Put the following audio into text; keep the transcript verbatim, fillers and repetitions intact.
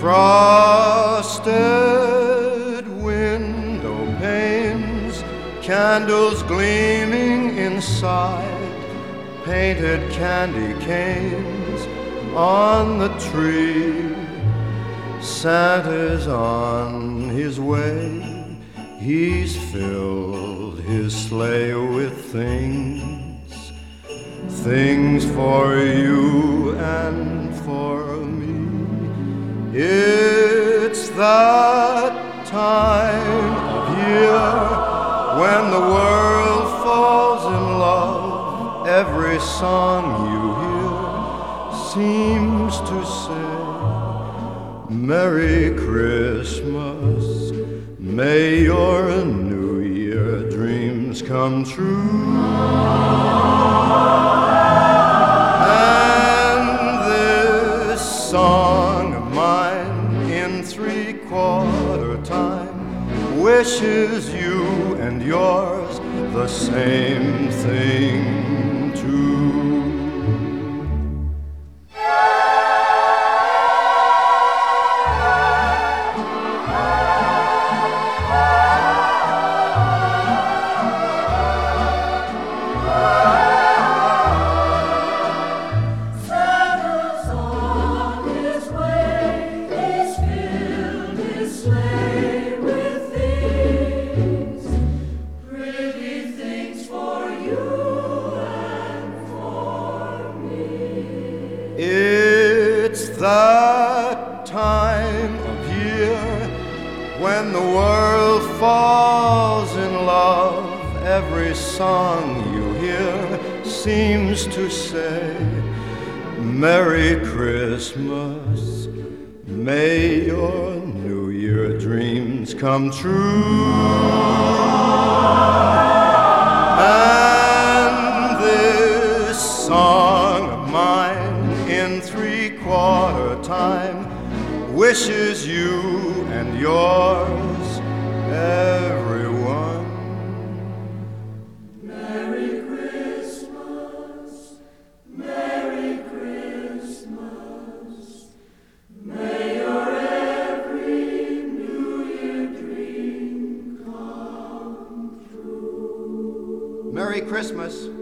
Frosted window panes, candles gleaming inside, painted candy canes on the tree. Santa's on his way, he's filled his sleigh with things, things for you and for me. It's that time of year when the world falls in love. Every song you hear seems to say, Merry Christmas, may your New Year dreams come true. And this song of mine in three-quarter time wishes you and yours the same thing too. It's that time of year when the world falls in love. Every song you hear seems to say, Merry Christmas, may your New Year dreams come true. And this song of mine in three-quarter time wishes you and yours, everyone, Merry Christmas, Merry Christmas, may your every New Year dream come true. Merry Christmas.